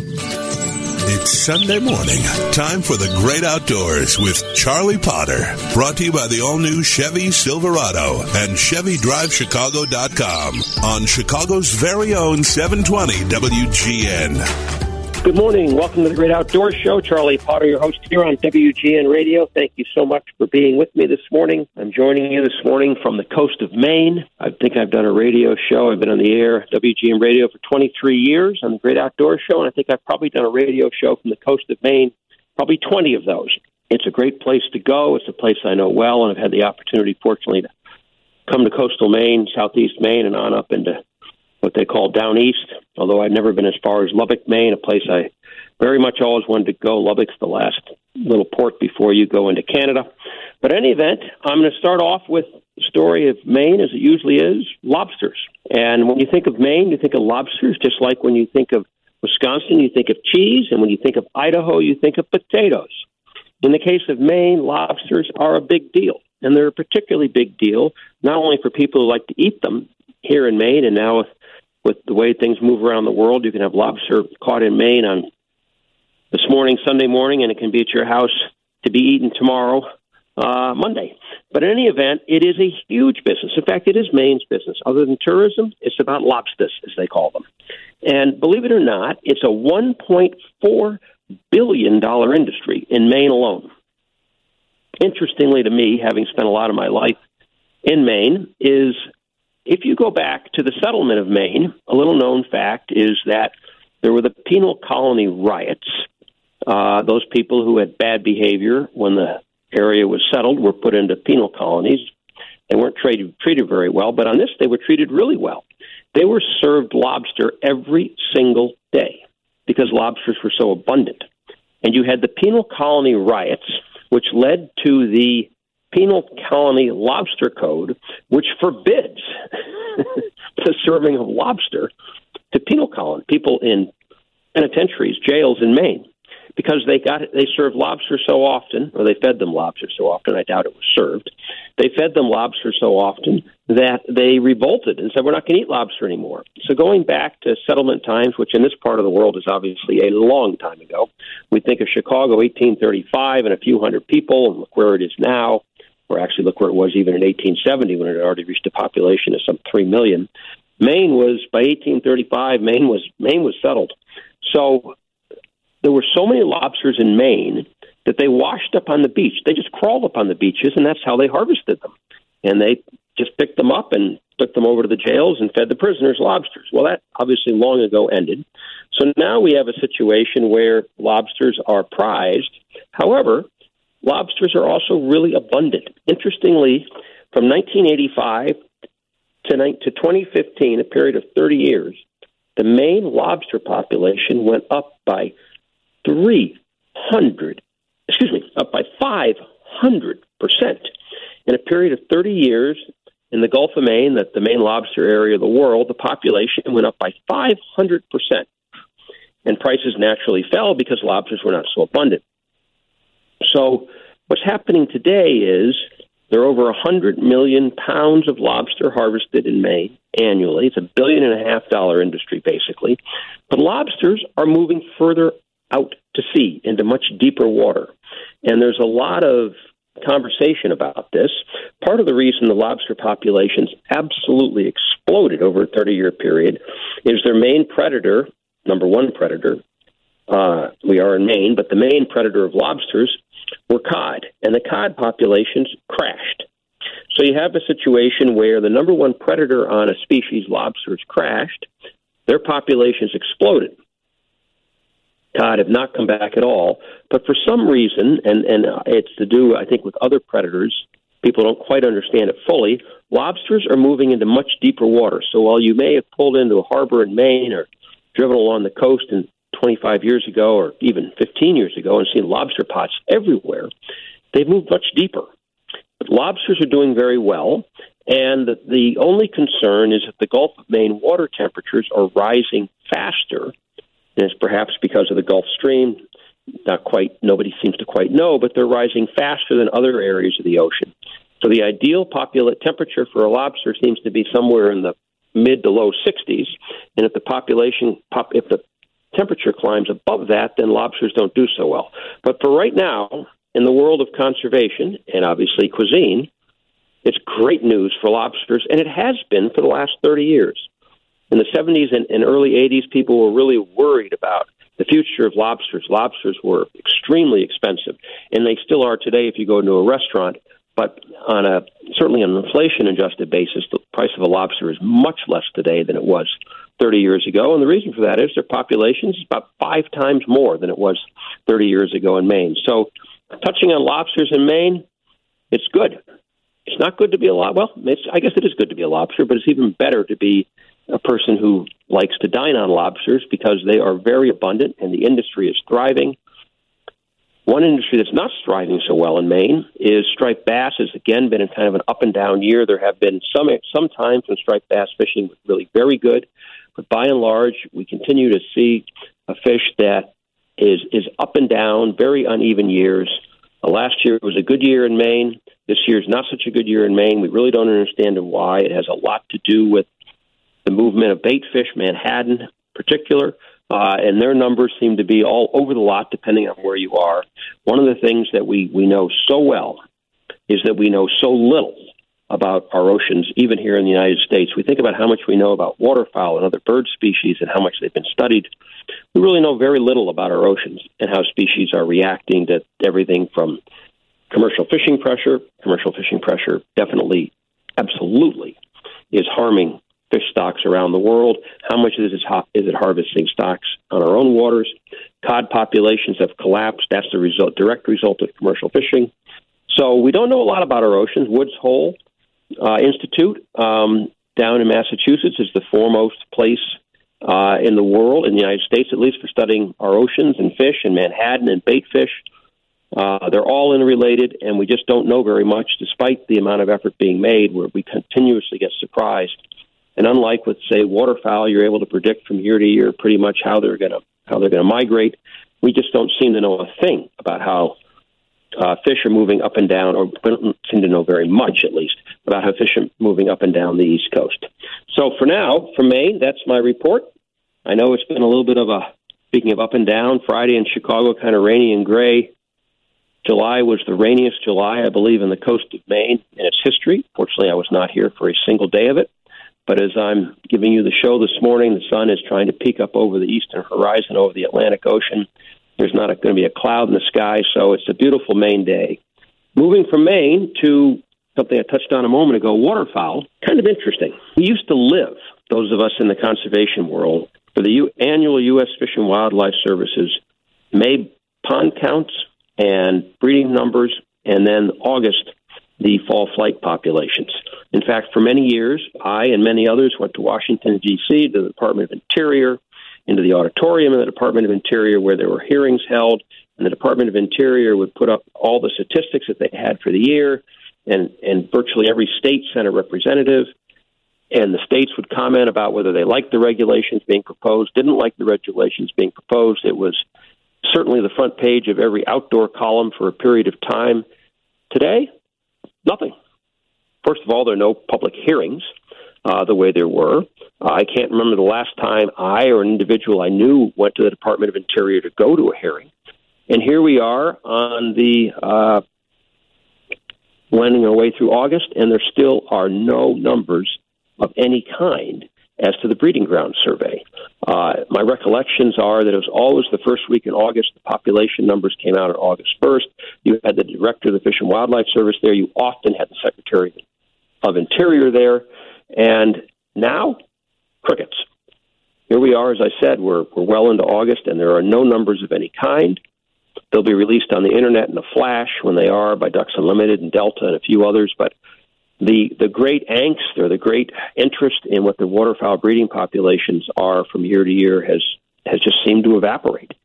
It's Sunday morning. Time for the great outdoors with Charlie Potter. Brought to you by the all-new Chevy Silverado and ChevyDriveChicago.com on Chicago's very own 720 WGN. Good morning. Welcome to the Great Outdoors Show. Charlie Potter, your host here on WGN Radio. Thank you so much for being with me this morning. I'm joining you this morning from the coast of Maine. I think I've done a radio show. I've been on the air, WGN Radio, for 23 years on the Great Outdoors Show, and I think I've probably done a radio show from the coast of Maine, probably 20 of those. It's a great place to go. It's a place I know well, and I've had the opportunity, fortunately, to come to coastal Maine, southeast Maine, and on up into what they call down east, although I've never been as far as Lubbock, Maine, a place I very much always wanted to go. Lubbock's the last little port before you go into Canada. But in any event, I'm going to start off with the story of Maine, as it usually is, lobsters. And when you think of Maine, you think of lobsters, just like when you think of Wisconsin, you think of cheese, and when you think of Idaho, you think of potatoes. In the case of Maine, lobsters are a big deal, and they're a particularly big deal, not only for people who like to eat them here in Maine, and now with the way things move around the world, you can have lobster caught in Maine on this morning, Sunday morning, and it can be at your house to be eaten tomorrow, Monday. But in any event, it is a huge business. In fact, it is Maine's business. Other than tourism, it's about lobsters, as they call them. And believe it or not, it's a $1.4 billion industry in Maine alone. Interestingly to me, having spent a lot of my life in Maine, is if you go back to the settlement of Maine, a little known fact is that there were the penal colony riots. Those people who had bad behavior when the area was settled were put into penal colonies. They weren't treated very well, but on this they were treated really well. They were served lobster every single day because lobsters were so abundant. And you had the penal colony riots, which led to the Penal Colony Lobster Code, which forbids the serving of lobster to penal colony people in penitentiaries, jails in Maine, because they served lobster so often, or they fed them lobster so often. I doubt it was served. They fed them lobster so often that they revolted and said, "We're not going to eat lobster anymore." So going back to settlement times, which in this part of the world is obviously a long time ago, we think of Chicago, 1835, and a few hundred people, and look where it is now. Or actually, look where it was even in 1870 when it had already reached a population of some 3 million. Maine was, by 1835, Maine was settled. So there were so many lobsters in Maine that they washed up on the beach. They just crawled up on the beaches, and that's how they harvested them. And they just picked them up and took them over to the jails and fed the prisoners lobsters. Well, that obviously long ago ended. So now we have a situation where lobsters are prized. However, lobsters are also really abundant. Interestingly, from 1985 to 2015, a period of 30 years, the Maine lobster population went up by 500% in a period of 30 years. In the Gulf of Maine, the main lobster area of the world, the population went up by 500%. And prices naturally fell because lobsters were not so abundant. So what's happening today is there are over 100 million pounds of lobster harvested in Maine annually. It's $1.5 billion industry, basically. But lobsters are moving further out to sea into much deeper water. And there's a lot of conversation about this. Part of the reason the lobster populations absolutely exploded over a 30-year period is their main predator, number one predator. We are in Maine, but the main predator of lobsters were cod, and the cod populations crashed. So you have a situation where the number one predator on a species, lobsters, crashed. Their populations exploded. Cod have not come back at all, but for some reason, and it's to do, I think, with other predators, people don't quite understand it fully, lobsters are moving into much deeper water. So while you may have pulled into a harbor in Maine or driven along the coast and 25 years ago or even 15 years ago and seen lobster pots everywhere, they've moved much deeper. But lobsters are doing very well, and the only concern is that the Gulf of Maine water temperatures are rising faster, and it's perhaps because of the Gulf Stream. Not quite, nobody seems to quite know, but they're rising faster than other areas of the ocean. So the ideal temperature for a lobster seems to be somewhere in the mid to low 60s, and if the temperature climbs above that, then lobsters don't do so well. But for right now, in the world of conservation and obviously cuisine, it's great news for lobsters, and it has been for the last 30 years. In the 70s and early 80s, people were really worried about the future of lobsters. Lobsters were extremely expensive, and they still are today if you go to a restaurant. But certainly on an inflation-adjusted basis, the price of a lobster is much less today than it was 30 years ago. And the reason for that is their population is about 5 times more than it was 30 years ago in Maine. So touching on lobsters in Maine, it's good. It's not good to be a lobster. Well, I guess it is good to be a lobster, but it's even better to be a person who likes to dine on lobsters because they are very abundant and the industry is thriving. One industry that's not thriving so well in Maine is striped bass. Has again been in kind of an up and down year. There have been some times when striped bass fishing was really very good, but by and large, we continue to see a fish that is up and down, very uneven years. Last year was a good year in Maine. This year is not such a good year in Maine. We really don't understand why. It has a lot to do with the movement of bait fish, Manhattan in particular. And their numbers seem to be all over the lot, depending on where you are. One of the things that we know so well is that we know so little about our oceans, even here in the United States. We think about how much we know about waterfowl and other bird species and how much they've been studied. We really know very little about our oceans and how species are reacting to everything from commercial fishing pressure. Commercial fishing pressure definitely, absolutely, is harming fish stocks around the world. How much is it harvesting stocks on our own waters? Cod populations have collapsed. That's the direct result of commercial fishing. So we don't know a lot about our oceans. Woods Hole Institute down in Massachusetts is the foremost place in the world, in the United States at least, for studying our oceans and fish and Manhattan and bait fish. They're all interrelated, and we just don't know very much, despite the amount of effort being made, where we continuously get surprised. And unlike with, say, waterfowl, you're able to predict from year to year pretty much how they're going to migrate. We just don't seem to know a thing about how fish are moving up and down, or don't seem to know very much, at least, about how fish are moving up and down the East Coast. So for now, from Maine, that's my report. I know it's been a little bit of speaking of up and down, Friday in Chicago, kind of rainy and gray. July was the rainiest July, I believe, in the coast of Maine in its history. Fortunately, I was not here for a single day of it. But as I'm giving you the show this morning, the sun is trying to peek up over the eastern horizon, over the Atlantic Ocean. There's not going to be a cloud in the sky, so it's a beautiful Maine day. Moving from Maine to something I touched on a moment ago, waterfowl, kind of interesting. We used to live, those of us in the conservation world, for the annual U.S. Fish and Wildlife Service's May pond counts and breeding numbers, and then August, the fall flight populations. In fact, for many years, I and many others went to Washington, D.C., to the Department of Interior, into the auditorium of the Department of Interior where there were hearings held, and the Department of Interior would put up all the statistics that they had for the year, and virtually every state sent a representative, and the states would comment about whether they liked the regulations being proposed, didn't like the regulations being proposed. It was certainly the front page of every outdoor column for a period of time. Today, nothing. First of all, there are no public hearings the way there were. I can't remember the last time I or an individual I knew went to the Department of Interior to go to a hearing. And here we are on the wending our way through August, and there still are no numbers of any kind as to the breeding ground survey. My recollections are that it was always the first week in August. The population numbers came out on August 1st. You had the director of the Fish and Wildlife Service there. You often had the Secretary of Interior there. And now, crickets. Here we are, as I said, we're well into August, and there are no numbers of any kind. They'll be released on the Internet in a flash when they are by Ducks Unlimited and Delta and a few others, but the great angst or the great interest in what the waterfowl breeding populations are from year to year has just seemed to evaporated.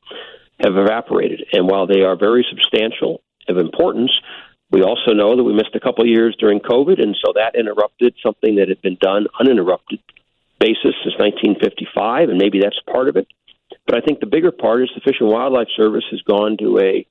And while they are very substantial, of importance, we also know that we missed a couple of years during COVID, and so that interrupted something that had been done uninterrupted basis since 1955, and maybe that's part of it. But I think the bigger part is the Fish and Wildlife Service has gone to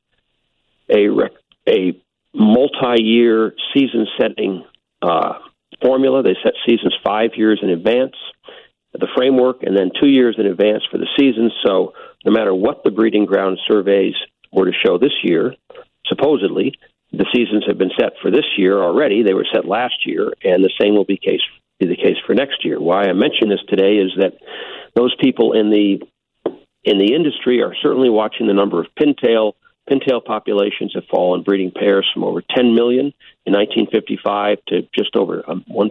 a multi-year season-setting formula. They set seasons 5 years in advance. the framework, and then 2 years in advance for the season. So no matter what the breeding ground surveys were to show this year, supposedly, the seasons have been set for this year already. They were set last year, and the same will be the case for next year. Why I mention this today is that those people in the industry are certainly watching the number of pintail. Pintail populations have fallen breeding pairs from over 10 million in 1955 to just over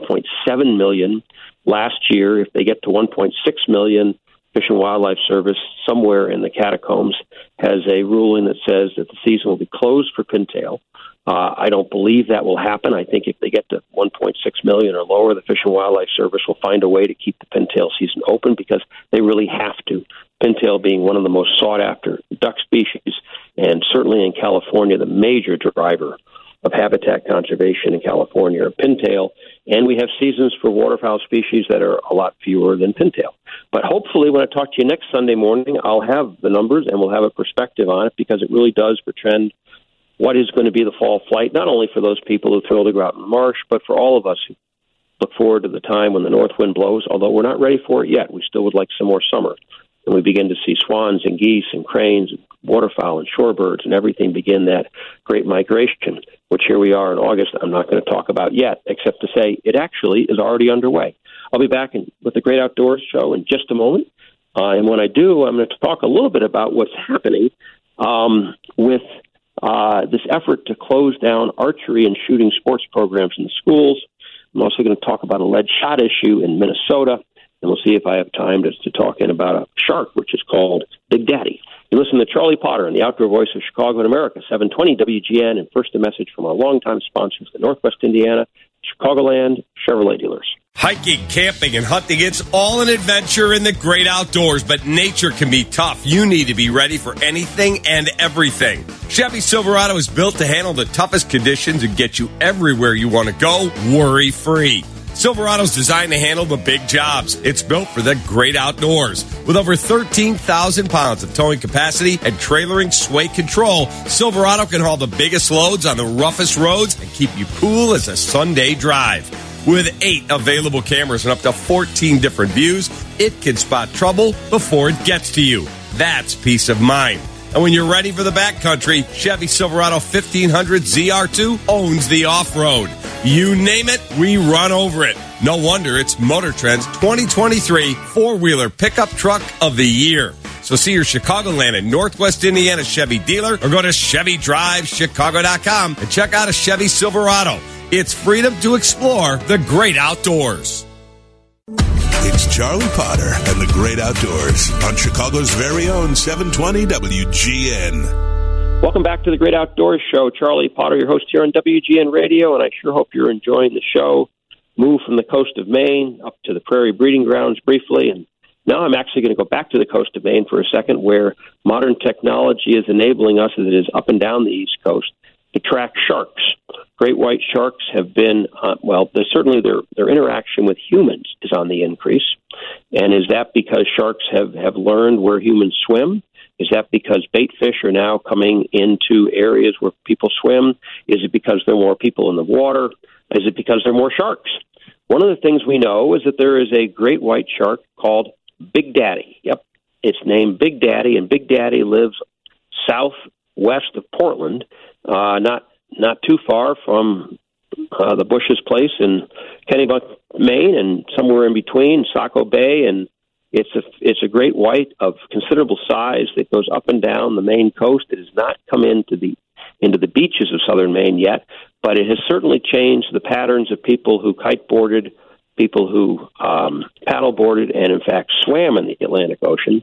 1.7 million last year. If they get to 1.6 million, Fish and Wildlife Service, somewhere in the catacombs, has a ruling that says that the season will be closed for pintail. I don't believe that will happen. I think if they get to 1.6 million or lower, the Fish and Wildlife Service will find a way to keep the pintail season open because they really have to. Pintail being one of the most sought-after duck species, and certainly in California, the major driver of habitat conservation in California are pintail, and we have seasons for waterfowl species that are a lot fewer than pintail. But hopefully when I talk to you next Sunday morning, I'll have the numbers and we'll have a perspective on it, because it really does portend what is going to be the fall flight, not only for those people who thrill to go out in the marsh, but for all of us who look forward to the time when the north wind blows, although we're not ready for it yet. We still would like some more summer. And we begin to see swans and geese and cranes and waterfowl and shorebirds and everything begin that great migration, which here we are in August. I'm not going to talk about yet, except to say it actually is already underway. I'll be back with the Great Outdoors Show in just a moment. And when I do, I'm going to talk a little bit about what's happening with this effort to close down archery and shooting sports programs in the schools. I'm also going to talk about a lead shot issue in Minnesota, and we'll see if I have time to talk about a shark, which is called Big Daddy. You listen to Charlie Potter and the Outdoor Voice of Chicago and America, 720 WGN, and first a message from our longtime sponsors, the Northwest Indiana Chicagoland Chevrolet dealers. Hiking, camping, and hunting, it's all an adventure in the great outdoors, but nature can be tough. You need to be ready for anything and everything. Chevy Silverado is built to handle the toughest conditions and get you everywhere you want to go, worry-free. Silverado's designed to handle the big jobs. It's built for the great outdoors. With over 13,000 pounds of towing capacity and trailering sway control, Silverado can haul the biggest loads on the roughest roads and keep you cool as a Sunday drive. With 8 available cameras and up to 14 different views, it can spot trouble before it gets to you. That's peace of mind. And when you're ready for the backcountry, Chevy Silverado 1500 ZR2 owns the off-road. You name it, we run over it. No wonder it's Motor Trend's 2023 four-wheeler pickup truck of the year. So see your Chicagoland and Northwest Indiana Chevy dealer or go to ChevyDriveChicago.com and check out a Chevy Silverado. It's freedom to explore the great outdoors. It's Charlie Potter and the Great Outdoors on Chicago's very own 720 WGN. Welcome back to the Great Outdoors Show. Charlie Potter, your host here on WGN Radio, and I sure hope you're enjoying the show. Move from the coast of Maine up to the prairie breeding grounds briefly, and now I'm actually going to go back to the coast of Maine for a second, where modern technology is enabling us, as it is up and down the East Coast, to track sharks. Great white sharks have been, certainly their interaction with humans is on the increase. And is that because sharks have learned where humans swim? Is that because bait fish are now coming into areas where people swim? Is it because there are more people in the water? Is it because there are more sharks? One of the things we know is that there is a great white shark called Big Daddy. Yep, it's named Big Daddy, and Big Daddy lives southwest of Portland, not too far from the Bush's place in Kennebuck, Maine, and somewhere in between, Saco Bay, and it's a great white of considerable size that goes up and down the Maine coast. It has not come into the beaches of southern Maine yet, but it has certainly changed the patterns of people who kiteboarded, people who paddleboarded, and in fact swam in the Atlantic Ocean.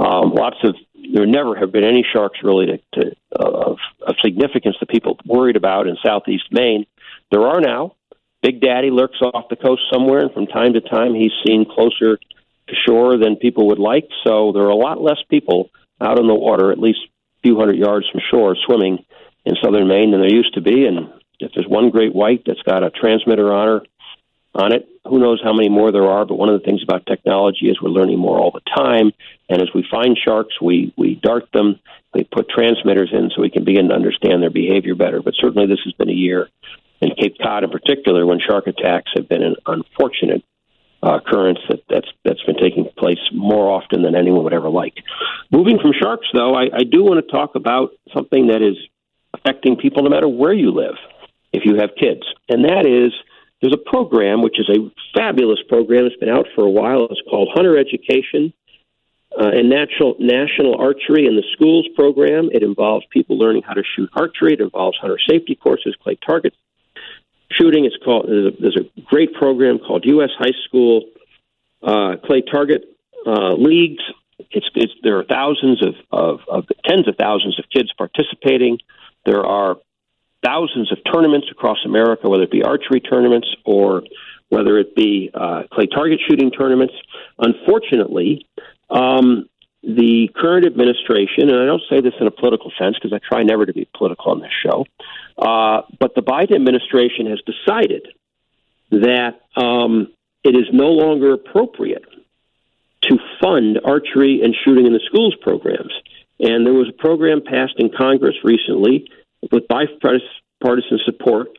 There never have been any sharks really of significance that people worried about in southeast Maine. There are now. Big Daddy lurks off the coast somewhere, and from time to time he's seen closer to shore than people would like. So there are a lot less people out in the water, at least a few hundred yards from shore, swimming in southern Maine than there used to be. And if there's one great white that's got a transmitter on it, who knows how many more there are. But one of the things about technology is we're learning more all the time. And as we find sharks, we dart them, we put transmitters in so we can begin to understand their behavior better. But certainly this has been a year, in Cape Cod in particular, when shark attacks have been an unfortunate occurrence that's been taking place more often than anyone would ever like. Moving from sharks, though, I do want to talk about something that is affecting people no matter where you live, if you have kids, and that is there's a program, which is a fabulous program. It's been out for a while. It's called Hunter Education and National Archery in the Schools program. It involves people learning how to shoot archery. It involves hunter safety courses, clay target shooting. There's a great program called U.S. High School Clay Target Leagues. There are thousands of tens of thousands of kids participating. There are thousands of tournaments across America, whether it be archery tournaments or whether it be clay target shooting tournaments. Unfortunately, the current administration, and I don't say this in a political sense because I try never to be political on this show, but the Biden administration has decided that it is no longer appropriate to fund archery and shooting in the schools programs. And there was a program passed in Congress recently with bipartisan support.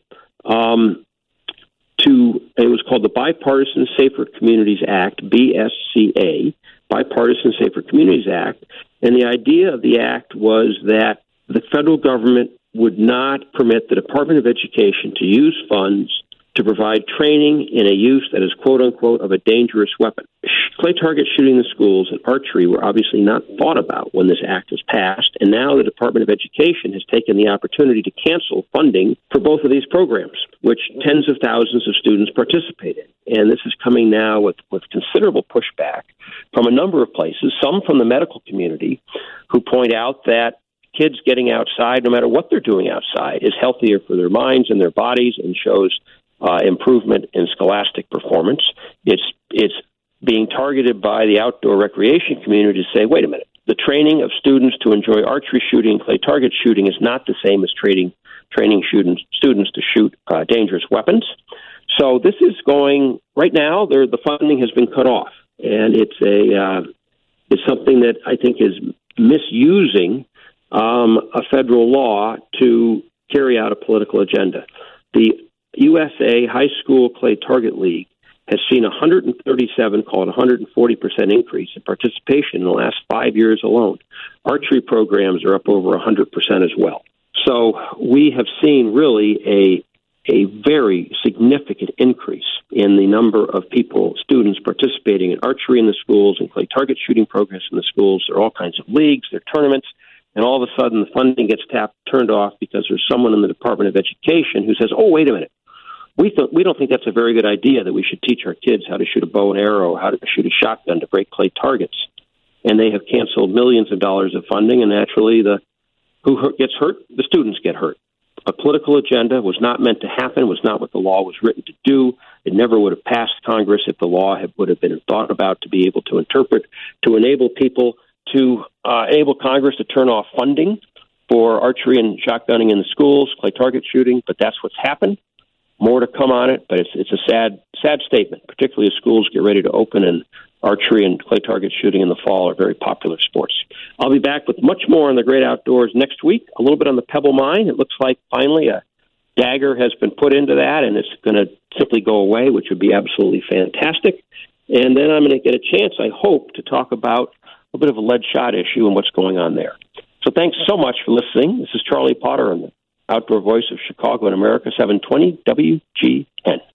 It was called the Bipartisan Safer Communities Act, BSCA, Bipartisan Safer Communities Act. And the idea of the act was that the federal government would not permit the Department of Education to use funds to provide training in a use that is, quote unquote, of a dangerous weapon. Clay target shooting in the schools and archery were obviously not thought about when this act was passed, and now the Department of Education has taken the opportunity to cancel funding for both of these programs, which tens of thousands of students participate in. And this is coming now with considerable pushback from a number of places, some from the medical community, who point out that kids getting outside, no matter what they're doing outside, is healthier for their minds and their bodies and shows improvement in scholastic performance. It's being targeted by the outdoor recreation community to say, wait a minute, the training of students to enjoy archery shooting and clay target shooting is not the same as training students to shoot dangerous weapons. So this is going right now. The funding has been cut off, and it's something that I think is misusing a federal law to carry out a political agenda. The USA High School Clay Target League has seen 137, call it 140% increase in participation in the last 5 years alone. Archery programs are up over 100% as well. So we have seen really a very significant increase in the number of students participating in archery in the schools and clay target shooting programs in the schools. There are all kinds of leagues, there are tournaments, and all of a sudden the funding gets turned off because there's someone in the Department of Education who says, oh, wait a minute. We don't think that's a very good idea that we should teach our kids how to shoot a bow and arrow, how to shoot a shotgun to break clay targets. And they have canceled millions of dollars of funding, and naturally who gets hurt? The students get hurt. A political agenda was not meant to happen, was not what the law was written to do. It never would have passed Congress if the law would have been thought about to be able to interpret, to enable people to enable Congress to turn off funding for archery and shotgunning in the schools, clay target shooting, but that's what's happened. More to come on it, but it's a sad statement, particularly as schools get ready to open and archery and clay target shooting in the fall are very popular sports. I'll be back with much more on the great outdoors next week, a little bit on the Pebble Mine. It looks like finally a dagger has been put into that, and it's going to simply go away, which would be absolutely fantastic. And then I'm going to get a chance, I hope, to talk about a bit of a lead shot issue and what's going on there. So thanks so much for listening. This is Charlie Potter on the Outdoor Voice of Chicago and America, 720 WGN.